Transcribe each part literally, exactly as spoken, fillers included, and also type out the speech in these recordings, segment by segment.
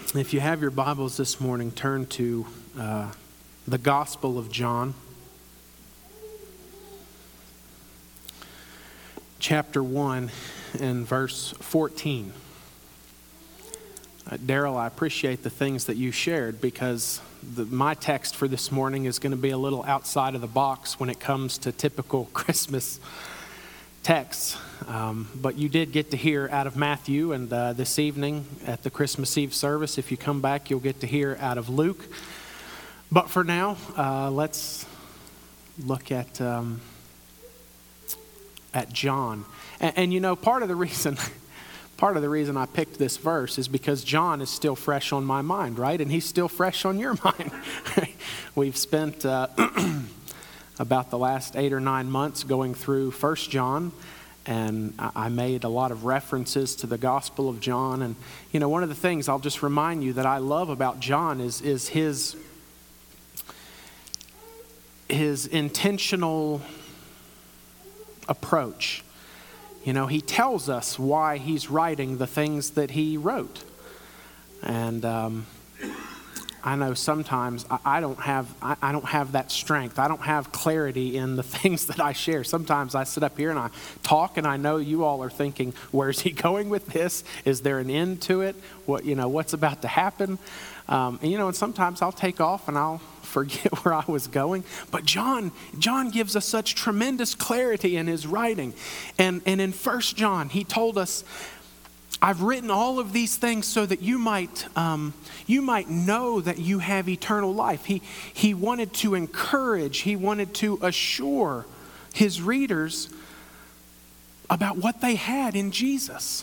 If you have your Bibles this morning, turn to uh, the Gospel of John, chapter one and verse fourteen. Uh, Daryl, I appreciate the things that you shared because the, my text for this morning is going to be a little outside of the box when it comes to typical Christmas texts. Um, but you did get to hear out of Matthew, and uh, this evening at the Christmas Eve service, if you come back, you'll get to hear out of Luke. But for now, uh, let's look at um, at John. And, and you know, part of the reason, part of the reason I picked this verse is because John is still fresh on my mind, right? And he's still fresh on your mind. We've spent uh, about the last eight or nine months going through First John. And I made a lot of references to the Gospel of John. And, you know, one of the things I'll just remind you that I love about John is, is his, his intentional approach. You know, he tells us why he's writing the things that he wrote. And um, I know sometimes I, I don't have I, I don't have that strength. I don't have clarity in the things that I share. Sometimes I sit up here and I talk, and I know you all are thinking, "Where's he going with this? Is there an end to it? What you know? What's about to happen?" Um, and you know, and sometimes I'll take off and I'll forget where I was going. But John, John gives us such tremendous clarity in his writing, and and in First John, he told us, I've written all of these things so that you might um, you might know that you have eternal life. He he wanted to encourage, he wanted to assure his readers about what they had in Jesus.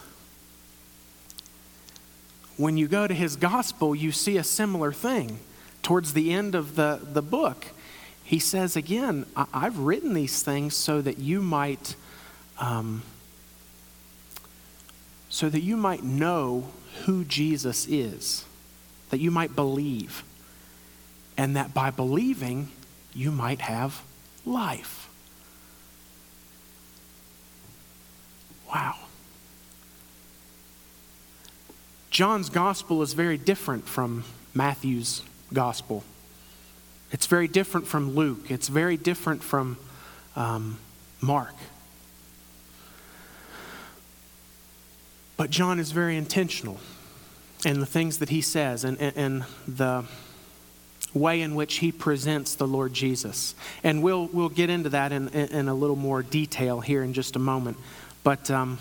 When you go to his gospel, you see a similar thing. Towards the end of the, the book, he says again, I, I've written these things so that you might um, so that you might know who Jesus is, that you might believe, and that by believing, you might have life. Wow. John's gospel is very different from Matthew's gospel. It's very different from Luke. It's very different from um, Mark. But John is very intentional in the things that he says and, and, and the way in which he presents the Lord Jesus. And we'll we'll get into that in, in, in a little more detail here in just a moment. But um,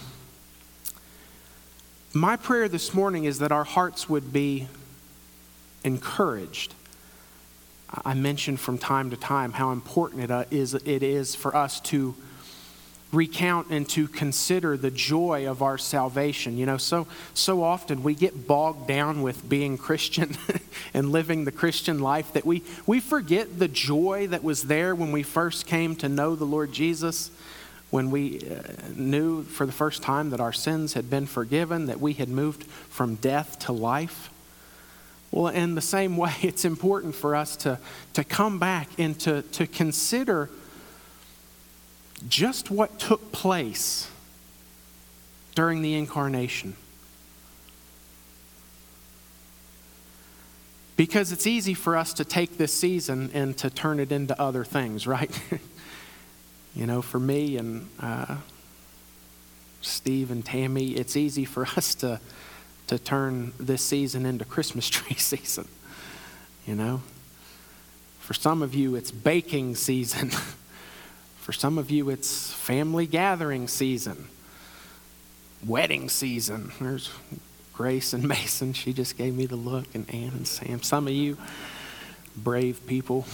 my prayer this morning is that our hearts would be encouraged. I mentioned from time to time how important it is, it is for us to recount and to consider the joy of our salvation. You know, so so often we get bogged down with being Christian and living the Christian life that we, we forget the joy that was there when we first came to know the Lord Jesus, when we uh, knew for the first time that our sins had been forgiven, that we had moved from death to life. Well, in the same way, it's important for us to, to come back and to, to consider just what took place during the incarnation. Because it's easy for us to take this season and to turn it into other things, right? You know, for me and uh, Steve and Tammy, it's easy for us to to turn this season into Christmas tree season. You know, for some of you, it's baking season. For some of you, it's family gathering season, wedding season. There's Grace and Mason. She just gave me the look, and Ann and Sam. Some of you, brave people.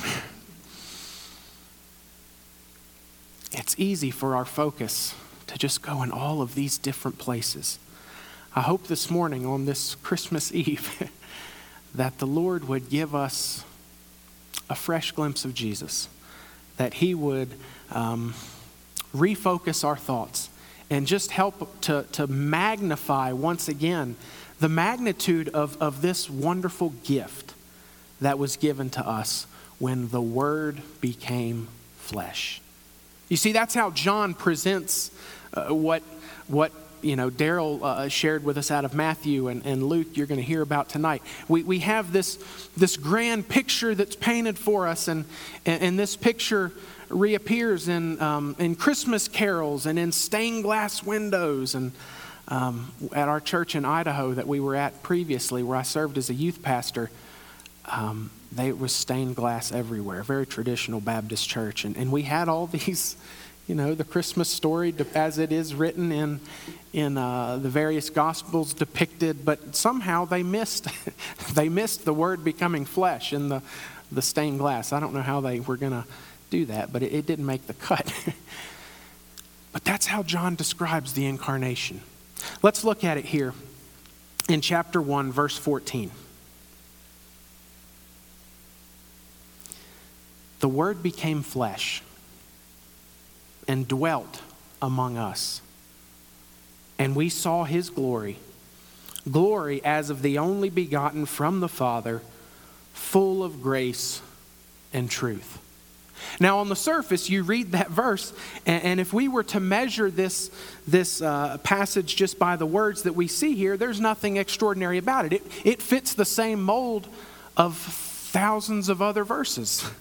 It's easy for our focus to just go in all of these different places. I hope this morning on this Christmas Eve that the Lord would give us a fresh glimpse of Jesus, that he would um, refocus our thoughts and just help to, to magnify once again the magnitude of, of this wonderful gift that was given to us when the Word became flesh. You see, that's how John presents uh, what, what you know, Daryl uh, shared with us out of Matthew and, and Luke, you're going to hear about tonight. We we have this this grand picture that's painted for us, and and, and this picture reappears in um, in Christmas carols and in stained glass windows, and um, at our church in Idaho that we were at previously, where I served as a youth pastor. Um, There was stained glass everywhere, very traditional Baptist church. And, and we had all these, you know, the Christmas story as it is written in in uh, the various Gospels depicted, but somehow they missed they missed the Word becoming flesh in the, the stained glass. I don't know how they were going to do that, but it, it didn't make the cut. But that's how John describes the incarnation. Let's look at it here in chapter one, verse fourteen. The Word became flesh and dwelt among us. And we saw His glory, glory as of the only begotten from the Father, full of grace and truth. Now, on the surface, you read that verse, and, and if we were to measure this, this uh, passage just by the words that we see here, there's nothing extraordinary about it. It, it fits the same mold of thousands of other verses.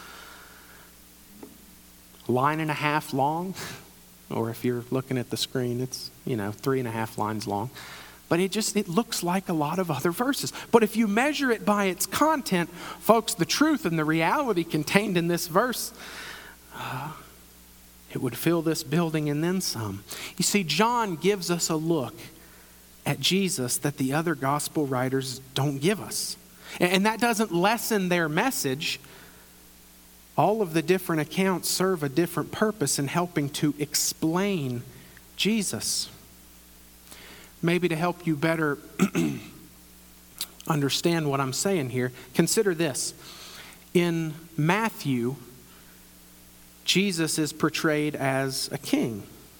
Line and a half long, or if you're looking at the screen, it's, you know, three and a half lines long. But it just, it looks like a lot of other verses. But if you measure it by its content, folks, the truth and the reality contained in this verse, uh, it would fill this building and then some. You see, John gives us a look at Jesus that the other gospel writers don't give us. And, and that doesn't lessen their message. All of the different accounts serve a different purpose in helping to explain Jesus. Maybe to help you better understand what I'm saying here, consider this. In Matthew, Jesus is portrayed as a king.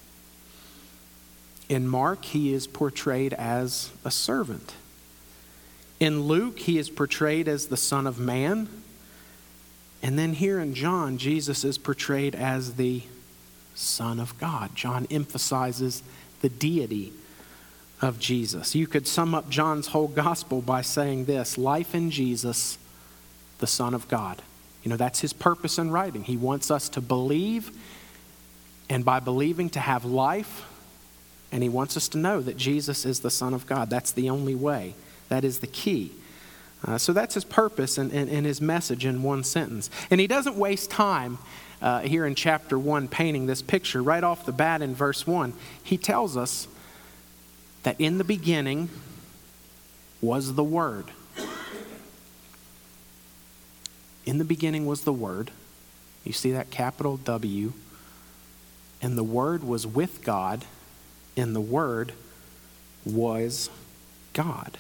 In Mark, he is portrayed as a servant. In Luke, he is portrayed as the Son of Man. And then here in John, Jesus is portrayed as the Son of God. John emphasizes the deity of Jesus. You could sum up John's whole gospel by saying this: life in Jesus, the Son of God. You know, that's his purpose in writing. He wants us to believe, and by believing to have life, and he wants us to know that Jesus is the Son of God. That's the only way. That is the key. Uh, so that's his purpose and, and, and his message in one sentence. And he doesn't waste time uh, here in chapter one painting this picture. Right off the bat in verse one, he tells us that in the beginning was the Word. In the beginning was the Word. You see that capital W. And the Word was with God, and the Word was God.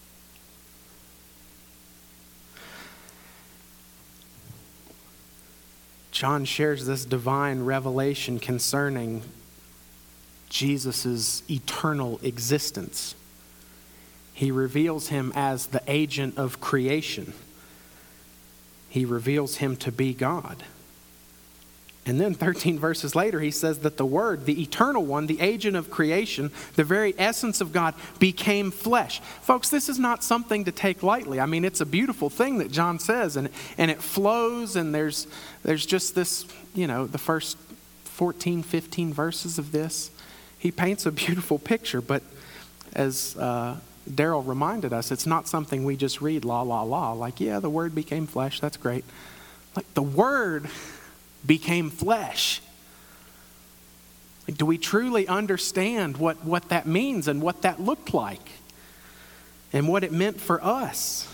John shares this divine revelation concerning Jesus' eternal existence. He reveals him as the agent of creation. He reveals him to be God. And then thirteen verses later, he says that the Word, the eternal one, the agent of creation, the very essence of God, became flesh. Folks, this is not something to take lightly. I mean, it's a beautiful thing that John says, and, and it flows, and there's, there's just this, you know, the first fourteen, fifteen verses of this. He paints a beautiful picture, but as uh, Daryl reminded us, it's not something we just read la, la, la. Like, yeah, the Word became flesh, that's great. Like, the Word became flesh. Like, do we truly understand what, what that means and what that looked like and what it meant for us?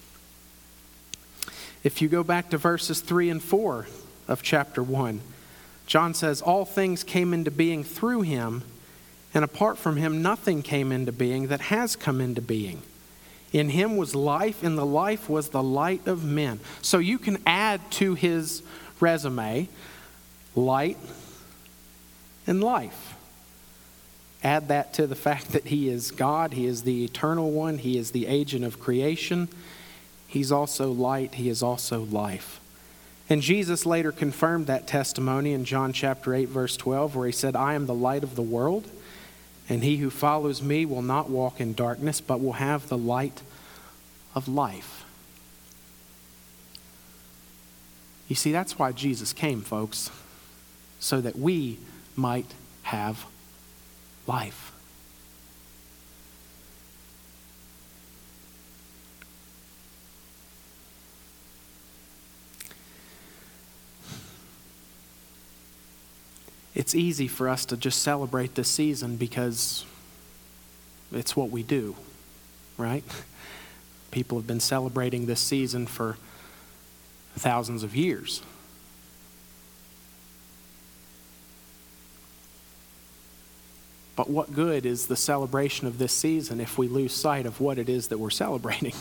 If you go back to verses three and four of chapter one, John says, all things came into being through him, and apart from him nothing came into being that has come into being. In him was life, and the life was the light of men. So you can add to his resume light and life. Add that to the fact that he is God, he is the eternal one, he is the agent of creation. He's also light, he is also life. And Jesus later confirmed that testimony in John chapter eight, verse twelve, where he said, I am the light of the world. And he who follows me will not walk in darkness, but will have the light of life. You see, that's why Jesus came, folks, so that we might have life. It's easy for us to just celebrate this season because it's what we do, right? People have been celebrating this season for thousands of years. But what good is the celebration of this season if we lose sight of what it is that we're celebrating?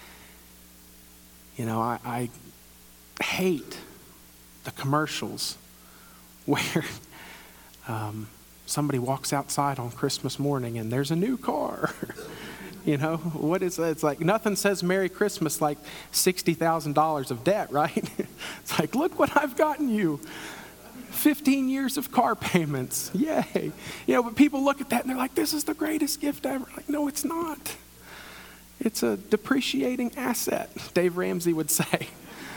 You know, I, I hate the commercials where um, somebody walks outside on Christmas morning and there's a new car. You know, what is that? It's like nothing says Merry Christmas like sixty thousand dollars of debt, right? It's like, look what I've gotten you. fifteen years of car payments. Yay. You know, but people look at that and they're like, this is the greatest gift ever. Like, no, it's not. It's a depreciating asset, Dave Ramsey would say.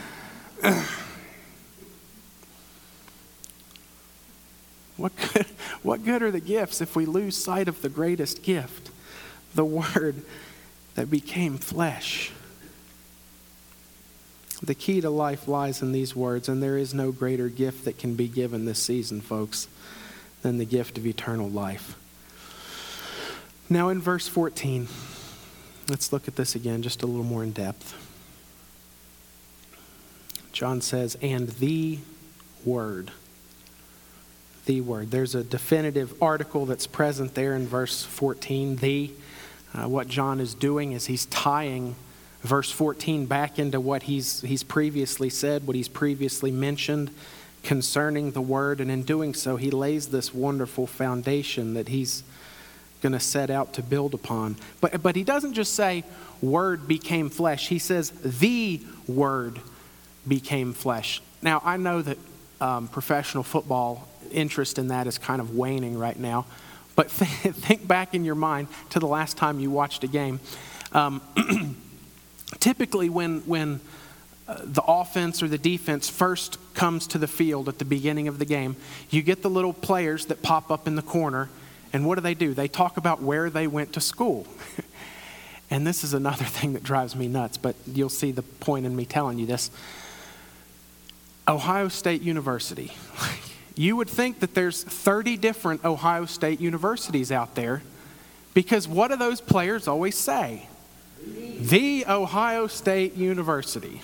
What good, what good are the gifts if we lose sight of the greatest gift, the Word that became flesh? The key to life lies in these words, and there is no greater gift that can be given this season, folks, than the gift of eternal life. Now in verse fourteen, let's look at this again just a little more in depth. John says, and the Word. The Word. There's a definitive article that's present there in verse fourteen, the. Uh, what John is doing is he's tying verse fourteen back into what he's he's previously said, what he's previously mentioned concerning the Word. And in doing so, he lays this wonderful foundation that he's going to set out to build upon. But, but he doesn't just say, Word became flesh. He says, the Word became flesh. Now, I know that um, professional football interest in that is kind of waning right now. But th- think back in your mind to the last time you watched a game. Um, typically when, when uh, the offense or the defense first comes to the field at the beginning of the game, you get the little players that pop up in the corner. And what do they do? They talk about where they went to school. And this is another thing that drives me nuts, but you'll see the point in me telling you this. Ohio State University. You would think that there's thirty different Ohio State universities out there, because what do those players always say? The Ohio State University.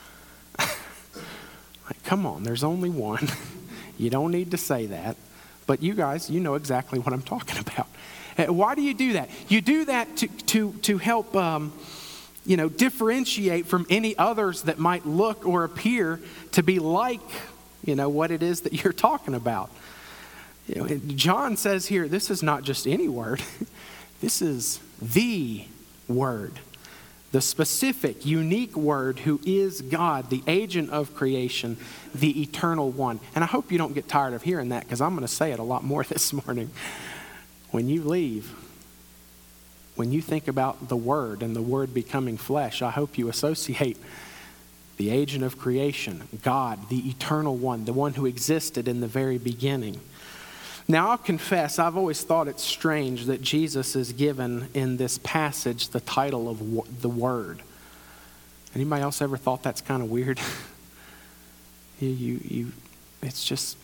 Like, come on, there's only one. You don't need to say that. But you guys, you know exactly what I'm talking about. Why do you do that? You do that to to to help um, you know, differentiate from any others that might look or appear to be like, you know, what it is that you're talking about. You know, John says here, this is not just any word. This is the Word, the specific, unique Word who is God, the agent of creation, the eternal one. And I hope you don't get tired of hearing that, because I'm going to say it a lot more this morning. When you leave, when you think about the Word and the Word becoming flesh, I hope you associate the agent of creation, God, the eternal one, the one who existed in the very beginning. Now, I'll confess, I've always thought it strange that Jesus is given in this passage the title of the Word. Anybody else ever thought that's kind of weird? you, you, you, it's just...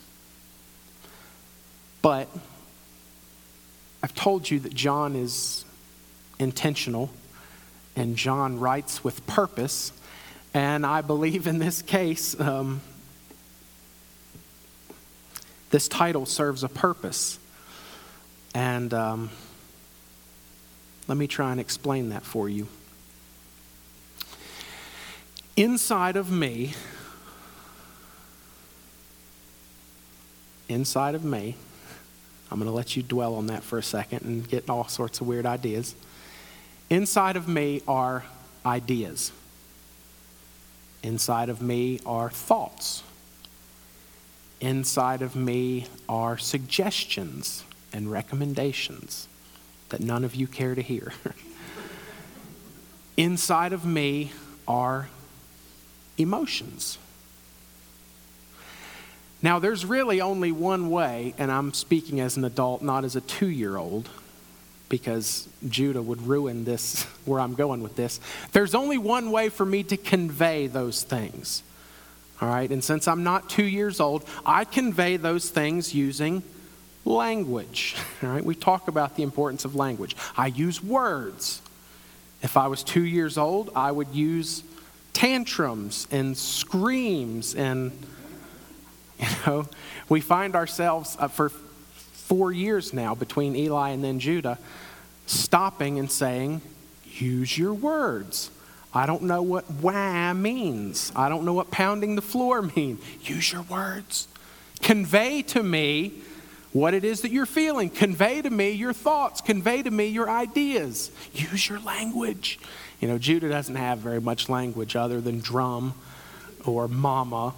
But I've told you that John is intentional, and John writes with purpose. And I believe in this case, um, this title serves a purpose. And um, let me try and explain that for you. Inside of me, inside of me, I'm going to let you dwell on that for a second and get all sorts of weird ideas. Inside of me are ideas. Inside of me are thoughts. Inside of me are suggestions and recommendations that none of you care to hear. Inside of me are emotions. Now, there's really only one way, and I'm speaking as an adult, not as a two-year-old, because Judah would ruin this, where I'm going with this. There's only one way for me to convey those things. All right, and since I'm not two years old, I convey those things using language. All right, we talk about the importance of language. I use words. If I was two years old, I would use tantrums and screams, and you know, we find ourselves uh, for four years now between Eli and then Judah stopping and saying, use your words. I don't know what wah means. I don't know what pounding the floor means. Use your words. Convey to me what it is that you're feeling. Convey to me your thoughts. Convey to me your ideas. Use your language. You know, Judah doesn't have very much language other than drum or mama,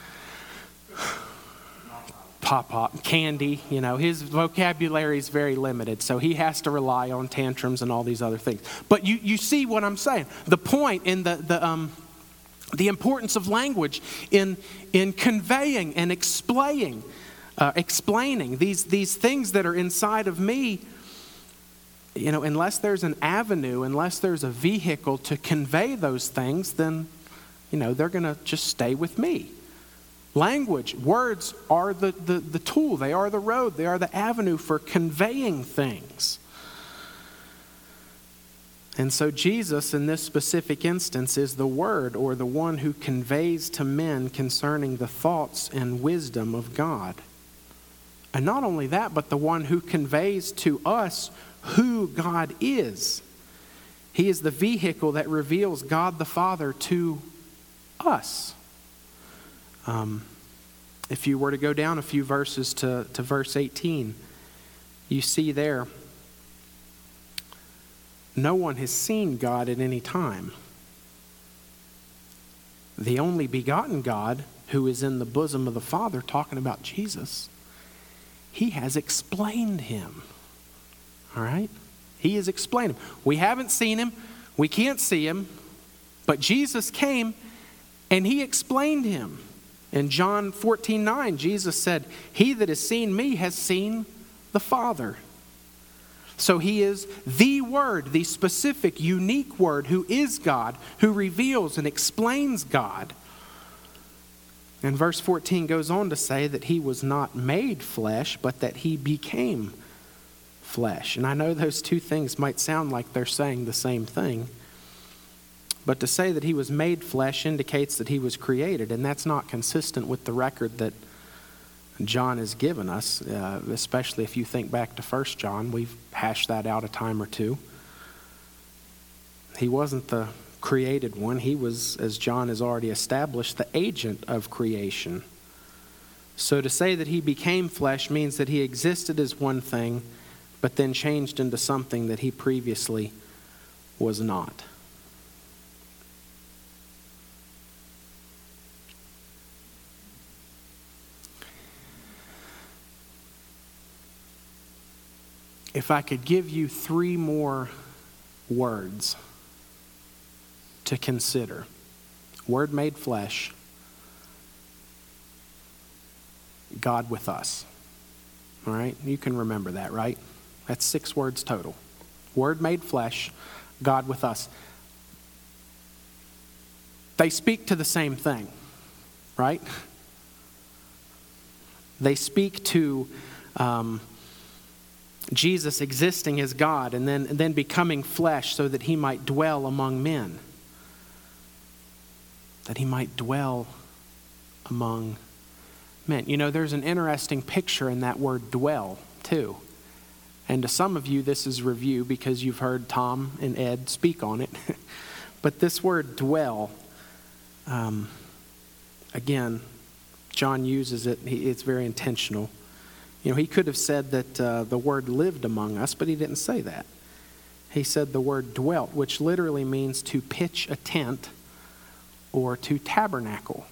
pop-pop, candy. You know, his vocabulary is very limited, so he has to rely on tantrums and all these other things. But you, you see what I'm saying. The point in the the um the importance of language in in conveying and explaining uh, explaining these these things that are inside of me. You know, unless there's an avenue, unless there's a vehicle to convey those things, then you know they're going to just stay with me. Language, words are the, the, the tool. They are the road. They are the avenue for conveying things. And so Jesus, in this specific instance, is the Word, or the one who conveys to men concerning the thoughts and wisdom of God. And not only that, but the one who conveys to us who God is. He is the vehicle that reveals God the Father to us. Um, if you were to go down a few verses to, to verse eighteen, you see there, no one has seen God at any time. The only begotten God, who is in the bosom of the Father, talking about Jesus, he has explained him. All right? He has explained him. We haven't seen him. We can't see him. But Jesus came and he explained him. In John fourteen nine, Jesus said, he that has seen me has seen the Father. So he is the Word, the specific, unique Word, who is God, who reveals and explains God. And verse fourteen goes on to say that he was not made flesh, but that he became flesh. And I know those two things might sound like they're saying the same thing. But to say that he was made flesh indicates that he was created, and that's not consistent with the record that John has given us, uh, especially if you think back to First John. We've hashed that out a time or two. He wasn't the created one. He was, as John has already established, the agent of creation. So to say that he became flesh means that he existed as one thing, but then changed into something that he previously was not. If I could give you three more words to consider. Word made flesh. God with us. All right? You can remember that, right? That's six words total. Word made flesh. God with us. They speak to the same thing, right? They speak to Um, Jesus existing as God and then, and then becoming flesh so that he might dwell among men. That he might dwell among men. You know, there's an interesting picture in that word dwell, too. And to some of you, this is review because you've heard Tom and Ed speak on it. But this word dwell, um, again, John uses it. He, it's very intentional. You know, he could have said that uh, the word lived among us, but he didn't say that. He said the word dwelt, which literally means to pitch a tent or to tabernacle.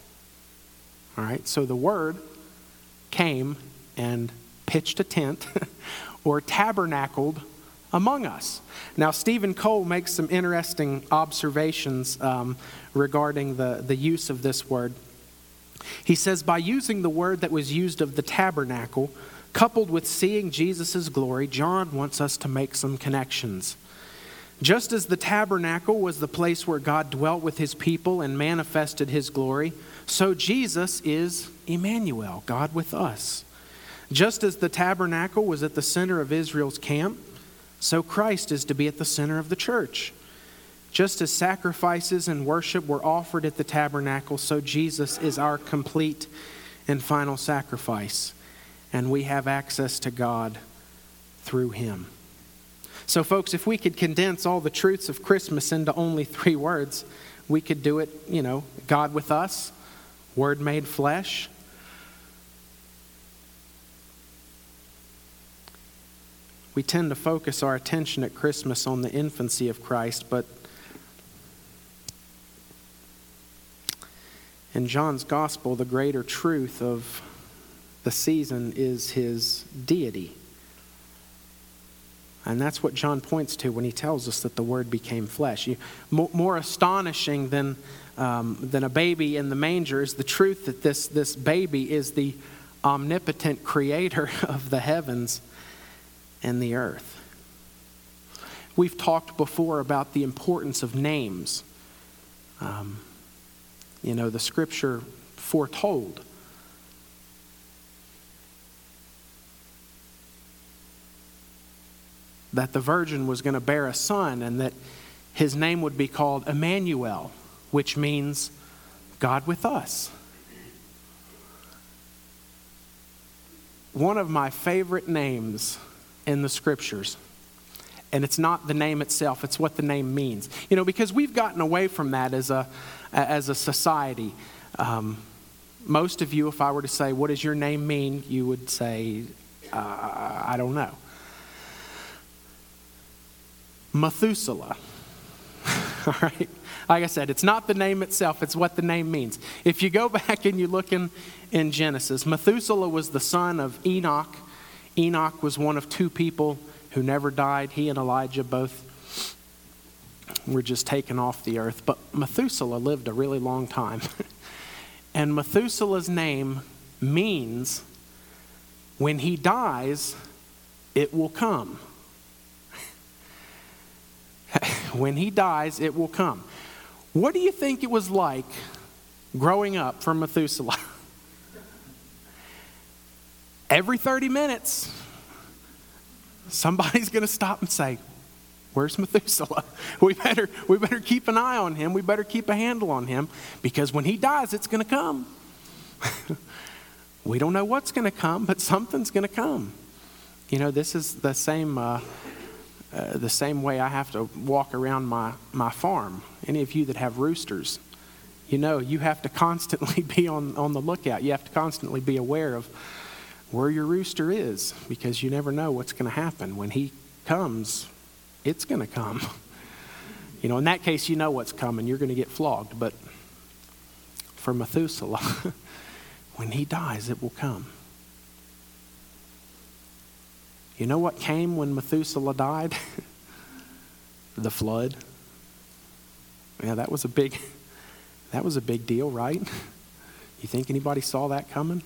All right, so the word came and pitched a tent or tabernacled among us. Now, Stephen Cole makes some interesting observations um, regarding the, the use of this word. He says, by using the word that was used of the tabernacle, coupled with seeing Jesus' glory, John wants us to make some connections. Just as the tabernacle was the place where God dwelt with his people and manifested his glory, so Jesus is Emmanuel, God with us. Just as the tabernacle was at the center of Israel's camp, so Christ is to be at the center of the church. Just as sacrifices and worship were offered at the tabernacle, so Jesus is our complete and final sacrifice. And we have access to God through him. So folks, if we could condense all the truths of Christmas into only three words, we could do it, you know, God with us, Word made flesh. We tend to focus our attention at Christmas on the infancy of Christ, but in John's gospel, the greater truth of the season is his deity. And that's what John points to when he tells us that the Word became flesh. You, more, more astonishing than, um, than a baby in the manger is the truth that this, this baby is the omnipotent creator of the heavens and the earth. We've talked before about the importance of names. Um, you know, the Scripture foretold that the virgin was going to bear a son and that his name would be called Emmanuel, which means God with us. One of my favorite names in the Scriptures, and it's not the name itself, it's what the name means. You know, because we've gotten away from that as a as a society. Um, most of you, if I were to say, what does your name mean? You would say, uh, I don't know. Methuselah. All right. Like I said, it's not the name itself, it's what the name means. If you go back and you look in, in Genesis, Methuselah was the son of Enoch. Enoch was one of two people who never died. He and Elijah both were just taken off the earth. But Methuselah lived a really long time. And Methuselah's name means when he dies, it will come. When he dies, it will come. What do you think it was like growing up for Methuselah? Every thirty minutes, somebody's going to stop and say, where's Methuselah? We better, we better keep an eye on him. We better keep a handle on him, because when he dies, it's going to come. We don't know what's going to come, but something's going to come. You know, this is the same uh, uh, the same way I have to walk around my, my farm. Any of you that have roosters, you know, you have to constantly be on, on the lookout. You have to constantly be aware of where your rooster is, because you never know what's going to happen. When he comes, it's going to come. You know, in that case, you know what's coming. You're going to get flogged. But for Methuselah, when he dies, it will come. You know what came when Methuselah died? The flood. Yeah, that was a big, that was a big deal, right? You think anybody saw that coming?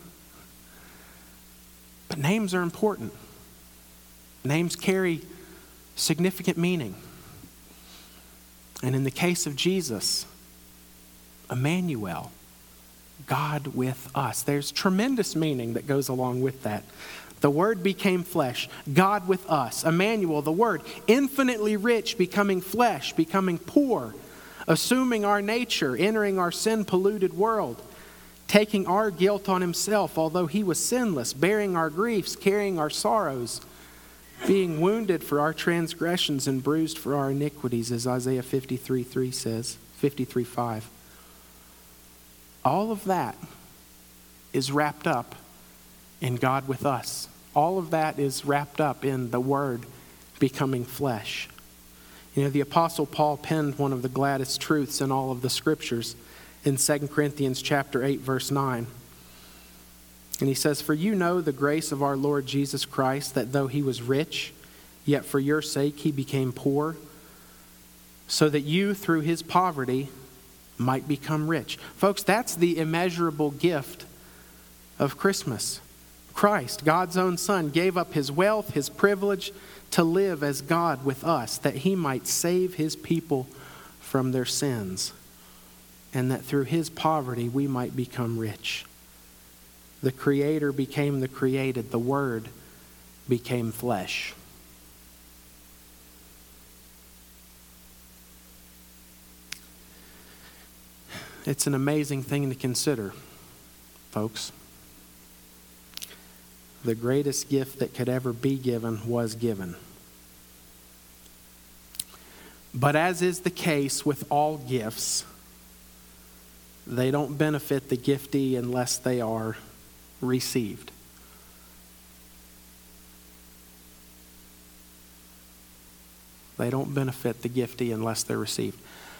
But names are important. Names carry significant meaning. And in the case of Jesus, Emmanuel, God with us. There's tremendous meaning that goes along with that. The Word became flesh, God with us. Emmanuel, the Word, infinitely rich, becoming flesh, becoming poor, assuming our nature, entering our sin-polluted world, taking our guilt on himself, although he was sinless, bearing our griefs, carrying our sorrows, being wounded for our transgressions and bruised for our iniquities, as Isaiah fifty-three three says, fifty-three five. All of that is wrapped up in God with us. All of that is wrapped up in the Word becoming flesh. You know, the Apostle Paul penned one of the gladdest truths in all of the Scriptures in Second Corinthians chapter eight, verse nine. And he says, "For you know the grace of our Lord Jesus Christ, that though he was rich, yet for your sake he became poor, so that you through his poverty might become rich." Folks, that's the immeasurable gift of Christmas. Christ, God's own Son, gave up his wealth, his privilege to live as God with us, that he might save his people from their sins, and that through his poverty we might become rich. The Creator became the created. The Word became flesh. It's an amazing thing to consider, folks. The greatest gift that could ever be given was given. But as is the case with all gifts, they don't benefit the giftee unless they are received. They don't benefit the giftee unless they're received.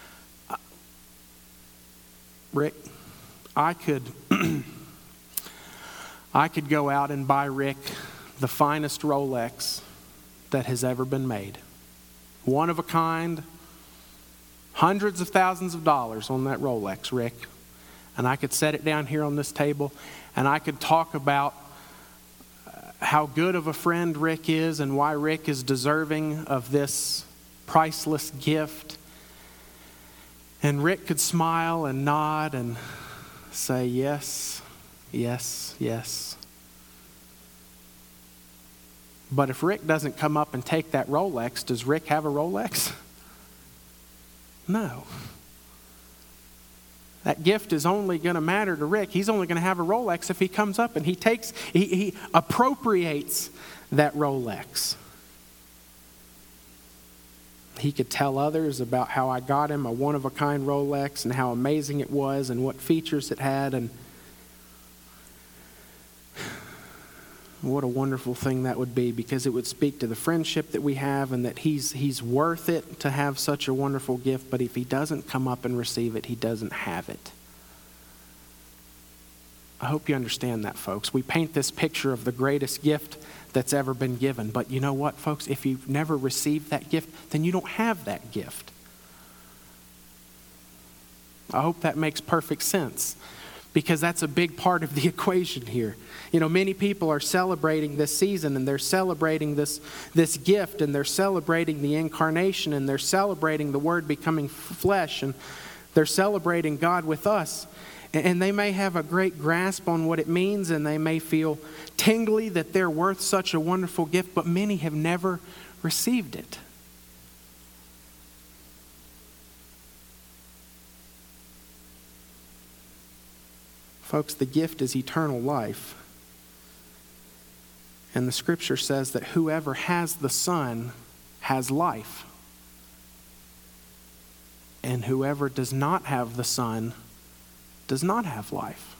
Rick, I could I could go out and buy Rick the finest Rolex that has ever been made. One of a kind, hundreds of thousands of dollars on that Rolex, Rick. And I could set it down here on this table, and I could talk about how good of a friend Rick is and why Rick is deserving of this priceless gift. And Rick could smile and nod and say, yes, yes, yes. But if Rick doesn't come up and take that Rolex, does Rick have a Rolex? No. That gift is only going to matter to Rick. He's only going to have a Rolex if he comes up and he takes, he, he appropriates that Rolex. He could tell others about how I got him a one-of-a-kind Rolex and how amazing it was and what features it had, and what a wonderful thing that would be, because it would speak to the friendship that we have and that he's he's worth it to have such a wonderful gift. But if he doesn't come up and receive it, he doesn't have it. I hope you understand that, folks. We paint this picture of the greatest gift that's ever been given. But you know what, folks? If you've never received that gift, then you don't have that gift. I hope that makes perfect sense, because that's a big part of the equation here. You know, many people are celebrating this season, and they're celebrating this, this gift, and they're celebrating the incarnation, and they're celebrating the Word becoming flesh, and they're celebrating God with us. And they may have a great grasp on what it means, and they may feel tingly that they're worth such a wonderful gift, but many have never received it. Folks, the gift is eternal life. And the Scripture says that whoever has the Son has life. And whoever does not have the Son does not have life.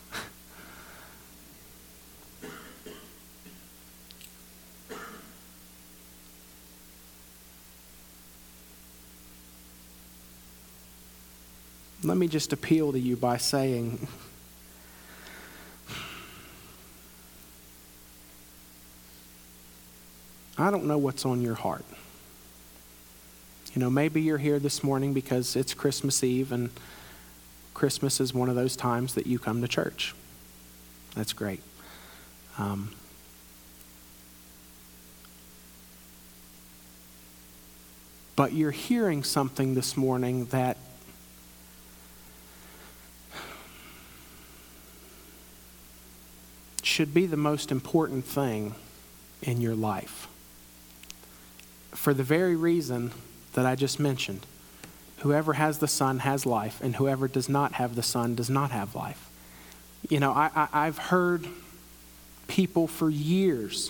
Let me just appeal to you by saying, I don't know what's on your heart. You know, maybe you're here this morning because it's Christmas Eve, and Christmas is one of those times that you come to church. That's great. Um, but you're hearing something this morning that should be the most important thing in your life. For the very reason that I just mentioned. Whoever has the Son has life, and whoever does not have the Son does not have life. You know, I, I, I've heard people for years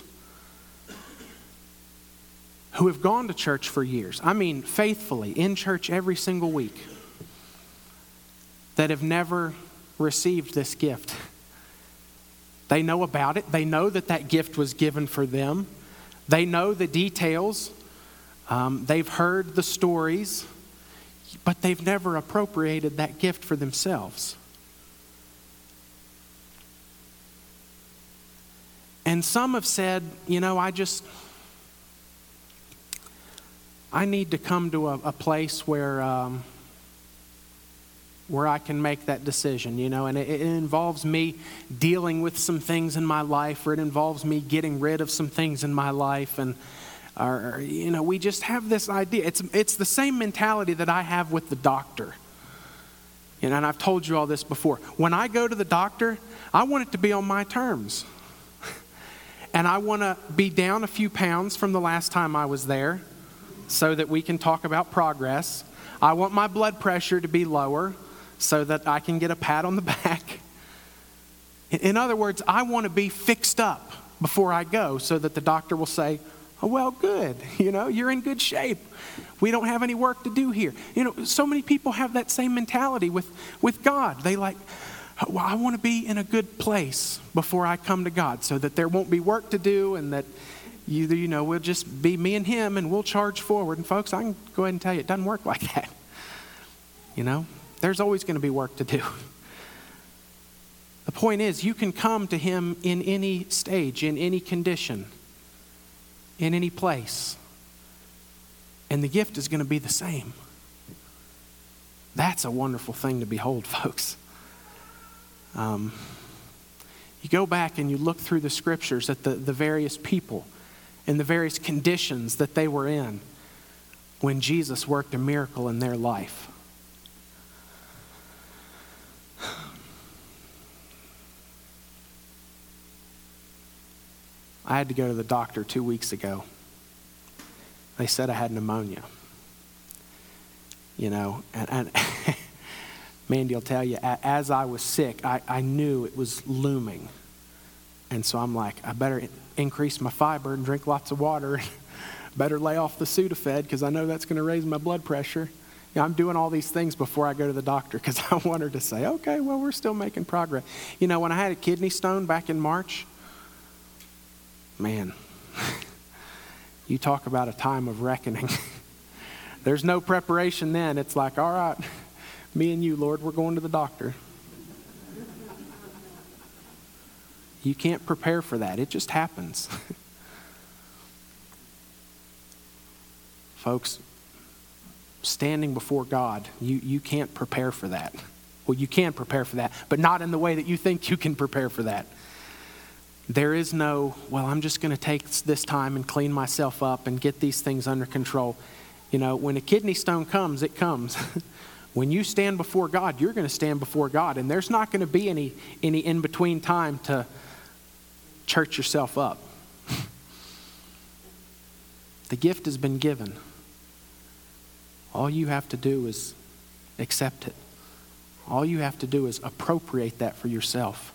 who have gone to church for years, I mean faithfully, in church every single week, that have never received this gift. They know about it. They know that that gift was given for them. They know the details. Um, they've heard the stories. But they've never appropriated that gift for themselves. And some have said, you know, I just, I need to come to a, a place where um, where I can make that decision, you know, and it, it involves me dealing with some things in my life, or it involves me getting rid of some things in my life. And, or, you know, we just have this idea. It's, it's the same mentality that I have with the doctor. You know, and I've told you all this before. When I go to the doctor, I want it to be on my terms. And I want to be down a few pounds from the last time I was there so that we can talk about progress. I want my blood pressure to be lower so that I can get a pat on the back. In other words, I want to be fixed up before I go so that the doctor will say, oh, well, good. You know, you're in good shape. We don't have any work to do here. You know, so many people have that same mentality with, with God. They like, well, I want to be in a good place before I come to God so that there won't be work to do, and that, you, you know, we'll just be me and him and we'll charge forward. And folks, I can go ahead and tell you, it doesn't work like that. You know, there's always going to be work to do. The point is, you can come to him in any stage, in any condition, in any place. And the gift is going to be the same. That's a wonderful thing to behold, folks. Um, you go back and you look through the scriptures at the, the various people and the various conditions that they were in when Jesus worked a miracle in their life. I had to go to the doctor two weeks ago. They said I had pneumonia. You know, and, and Mandy will tell you, as I was sick, I, I knew it was looming. And so I'm like, I better increase my fiber and drink lots of water. Better lay off the Sudafed because I know that's going to raise my blood pressure. You know, I'm doing all these things before I go to the doctor because I want her to say, okay, well, we're still making progress. You know, when I had a kidney stone back in March, man, you talk about a time of reckoning. There's no preparation then. It's like, all right, me and you, Lord, we're going to the doctor. You can't prepare for that. It just happens. Folks, standing before God, you, you can't prepare for that. Well, you can prepare for that, but not in the way that you think you can prepare for that. There is no, well, I'm just going to take this time and clean myself up and get these things under control. You know, when a kidney stone comes, it comes. When you stand before God, you're going to stand before God, and there's not going to be any, any in-between time to church yourself up. The gift has been given. All you have to do is accept it. All you have to do is appropriate that for yourself.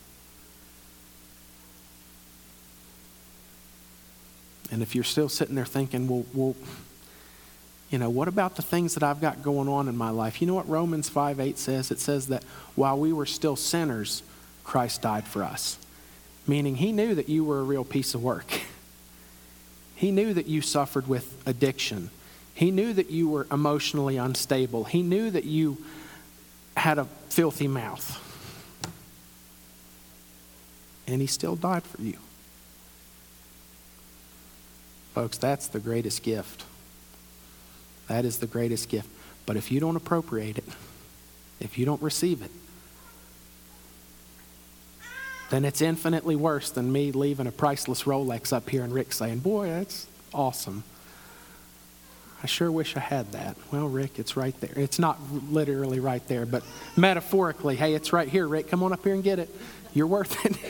And if you're still sitting there thinking, well, well, you know, what about the things that I've got going on in my life? You know what Romans five eight says? It says that while we were still sinners, Christ died for us. Meaning he knew that you were a real piece of work. He knew that you suffered with addiction. He knew that you were emotionally unstable. He knew that you had a filthy mouth. And he still died for you. Folks, that's the greatest gift. That is the greatest gift. But if you don't appropriate it, if you don't receive it, then it's infinitely worse than me leaving a priceless Rolex up here and Rick saying, boy, that's awesome. I sure wish I had that. Well, Rick, it's right there. It's not literally right there, but metaphorically, hey, it's right here, Rick. Come on up here and get it. You're worth it.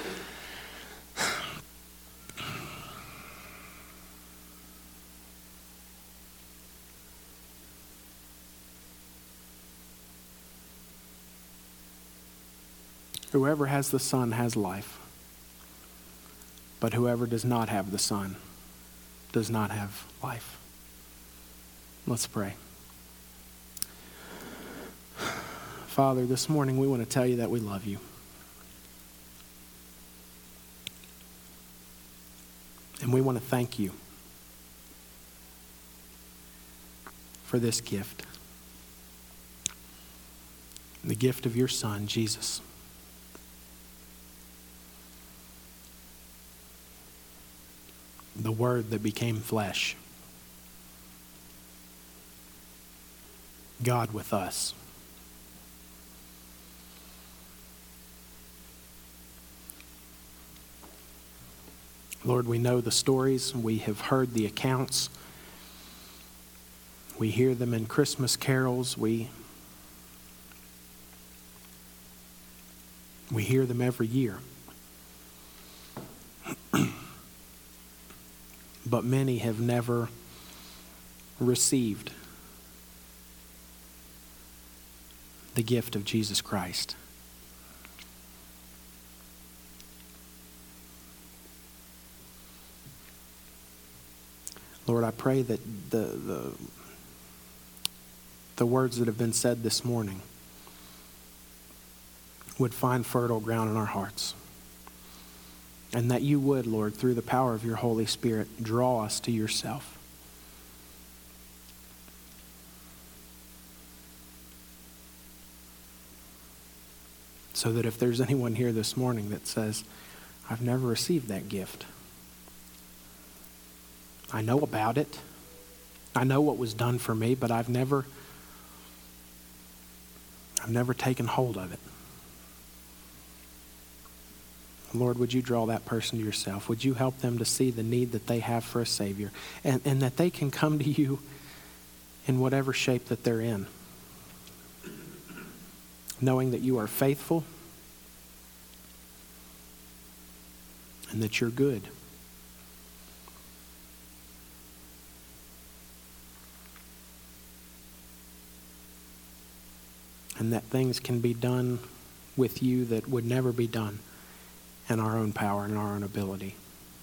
Whoever has the Son has life. But whoever does not have the Son does not have life. Let's pray. Father, this morning we want to tell you that we love you. And we want to thank you for this gift. The gift of your Son, Jesus. the Word that became flesh, God with us. Lord, we know the stories. We have heard the accounts. We hear them in Christmas carols. We, we hear them every year. But many have never received the gift of Jesus Christ. Lord, I pray that the, the, the words that have been said this morning would find fertile ground in our hearts. And that you would, Lord, through the power of your Holy Spirit, draw us to yourself. So that if there's anyone here this morning that says, I've never received that gift, I know about it. I know what was done for me, but I've never, I've never taken hold of it. Lord, would you draw that person to yourself? Would you help them to see the need that they have for a Savior, and, and that they can come to you in whatever shape that they're in, knowing that you are faithful and that you're good. And that things can be done with you that would never be done in our own power and our own ability.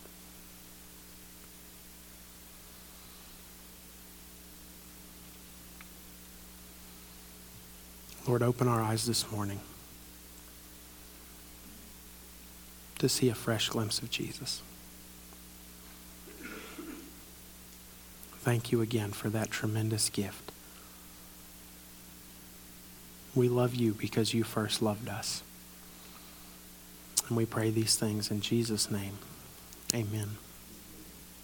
Lord, open our eyes this morning to see a fresh glimpse of Jesus. Thank you again for that tremendous gift. We love you because you first loved us. And we pray these things in Jesus' name. Amen.